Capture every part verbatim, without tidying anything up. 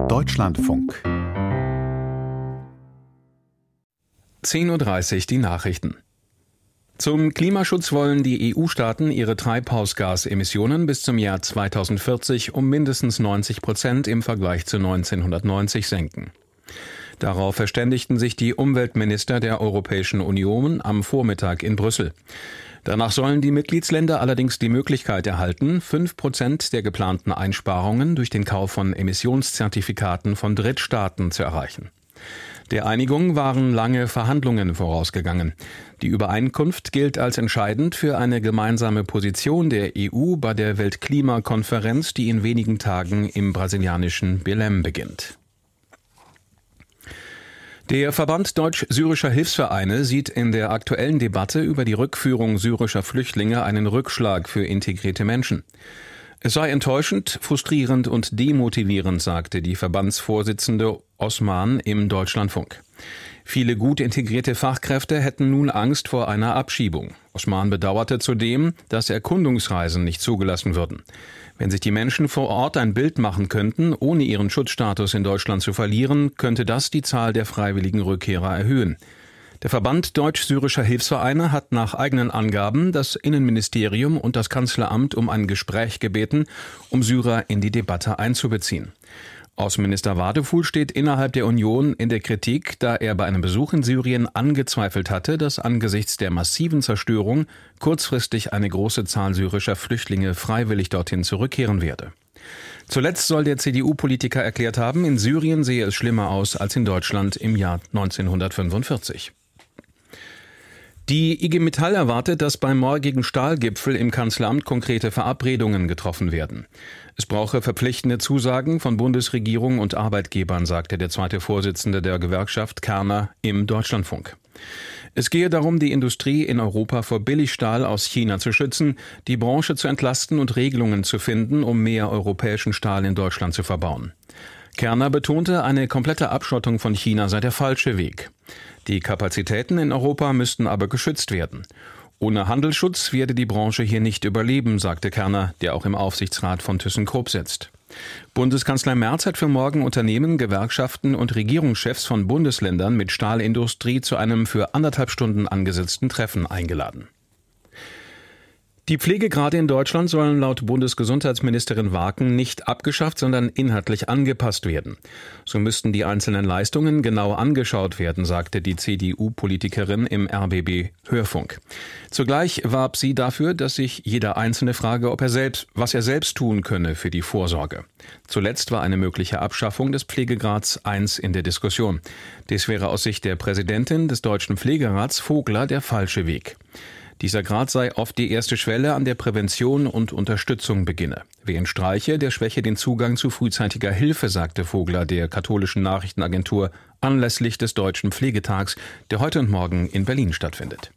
Deutschlandfunk. zehn Uhr dreißig die Nachrichten. Zum Klimaschutz wollen die E U-Staaten ihre Treibhausgasemissionen bis zum Jahr zweitausendvierzig um mindestens neunzig Prozent im Vergleich zu neunzehnhundertneunzig senken. Darauf verständigten sich die Umweltminister der Europäischen Union am Vormittag in Brüssel. Danach sollen die Mitgliedsländer allerdings die Möglichkeit erhalten, fünf Prozent der geplanten Einsparungen durch den Kauf von Emissionszertifikaten von Drittstaaten zu erreichen. Der Einigung waren lange Verhandlungen vorausgegangen. Die Übereinkunft gilt als entscheidend für eine gemeinsame Position der E U bei der Weltklimakonferenz, die in wenigen Tagen im brasilianischen Belém beginnt. Der Verband Deutsch-Syrischer Hilfsvereine sieht in der aktuellen Debatte über die Rückführung syrischer Flüchtlinge einen Rückschlag für integrierte Menschen. Es sei enttäuschend, frustrierend und demotivierend, sagte die Verbandsvorsitzende Osman im Deutschlandfunk. Viele gut integrierte Fachkräfte hätten nun Angst vor einer Abschiebung. Osman bedauerte zudem, dass Erkundungsreisen nicht zugelassen würden. Wenn sich die Menschen vor Ort ein Bild machen könnten, ohne ihren Schutzstatus in Deutschland zu verlieren, könnte das die Zahl der freiwilligen Rückkehrer erhöhen. Der Verband Deutsch-Syrischer Hilfsvereine hat nach eigenen Angaben das Innenministerium und das Kanzleramt um ein Gespräch gebeten, um Syrer in die Debatte einzubeziehen. Außenminister Wadefuhl steht innerhalb der Union in der Kritik, da er bei einem Besuch in Syrien angezweifelt hatte, dass angesichts der massiven Zerstörung kurzfristig eine große Zahl syrischer Flüchtlinge freiwillig dorthin zurückkehren werde. Zuletzt soll der C D U-Politiker erklärt haben, in Syrien sehe es schlimmer aus als in Deutschland im Jahr neunzehnhundertfünfundvierzig. Die I G Metall erwartet, dass beim morgigen Stahlgipfel im Kanzleramt konkrete Verabredungen getroffen werden. Es brauche verpflichtende Zusagen von Bundesregierung und Arbeitgebern, sagte der zweite Vorsitzende der Gewerkschaft Kerner im Deutschlandfunk. Es gehe darum, die Industrie in Europa vor Billigstahl aus China zu schützen, die Branche zu entlasten und Regelungen zu finden, um mehr europäischen Stahl in Deutschland zu verbauen. Kerner betonte, eine komplette Abschottung von China sei der falsche Weg. Die Kapazitäten in Europa müssten aber geschützt werden. Ohne Handelsschutz werde die Branche hier nicht überleben, sagte Kerner, der auch im Aufsichtsrat von ThyssenKrupp sitzt. Bundeskanzler Merz hat für morgen Unternehmen, Gewerkschaften und Regierungschefs von Bundesländern mit Stahlindustrie zu einem für anderthalb Stunden angesetzten Treffen eingeladen. Die Pflegegrade in Deutschland sollen laut Bundesgesundheitsministerin Waaken nicht abgeschafft, sondern inhaltlich angepasst werden. So müssten die einzelnen Leistungen genau angeschaut werden, sagte die C D U-Politikerin im R B B-Hörfunk. Zugleich warb sie dafür, dass sich jeder Einzelne frage, ob er selbst, was er selbst tun könne für die Vorsorge. Zuletzt war eine mögliche Abschaffung des Pflegegrads eins in der Diskussion. Dies wäre aus Sicht der Präsidentin des Deutschen Pflegerats Vogler der falsche Weg. Dieser Grad sei oft die erste Schwelle, an der Prävention und Unterstützung beginne. Wer ihn streiche, der schwäche den Zugang zu frühzeitiger Hilfe, sagte Vogler der katholischen Nachrichtenagentur anlässlich des Deutschen Pflegetags, der heute und morgen in Berlin stattfindet.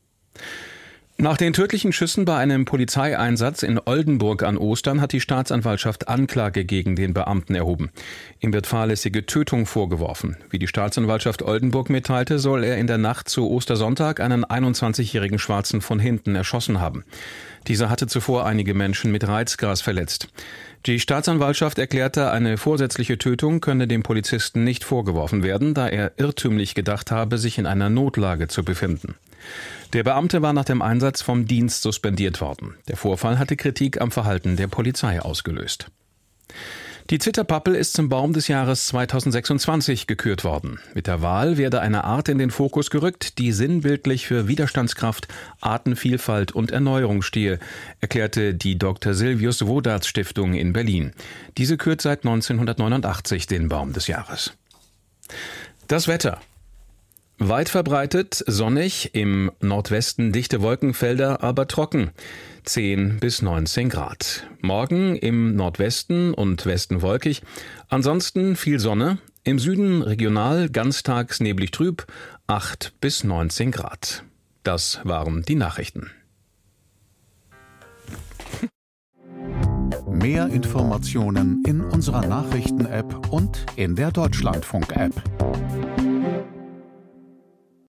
Nach den tödlichen Schüssen bei einem Polizeieinsatz in Oldenburg an Ostern hat die Staatsanwaltschaft Anklage gegen den Beamten erhoben. Ihm wird fahrlässige Tötung vorgeworfen. Wie die Staatsanwaltschaft Oldenburg mitteilte, soll er in der Nacht zu Ostersonntag einen einundzwanzigjährigen Schwarzen von hinten erschossen haben. Dieser hatte zuvor einige Menschen mit Reizgas verletzt. Die Staatsanwaltschaft erklärte, eine vorsätzliche Tötung könne dem Polizisten nicht vorgeworfen werden, da er irrtümlich gedacht habe, sich in einer Notlage zu befinden. Der Beamte war nach dem Einsatz vom Dienst suspendiert worden. Der Vorfall hatte Kritik am Verhalten der Polizei ausgelöst. Die Zitterpappel ist zum Baum des Jahres zweitausendsechsundzwanzig gekürt worden. Mit der Wahl werde eine Art in den Fokus gerückt, die sinnbildlich für Widerstandskraft, Artenvielfalt und Erneuerung stehe, erklärte die Doktor Silvius Wodarts Stiftung in Berlin. Diese kürt seit neunzehnhundertneunundachtzig den Baum des Jahres. Das Wetter. Weit verbreitet, sonnig, im Nordwesten dichte Wolkenfelder, aber trocken. zehn bis neunzehn Grad. Morgen im Nordwesten und Westen wolkig, ansonsten viel Sonne, im Süden regional ganztags neblig trüb, acht bis neunzehn Grad. Das waren die Nachrichten. Mehr Informationen in unserer Nachrichten-App und in der Deutschlandfunk-App.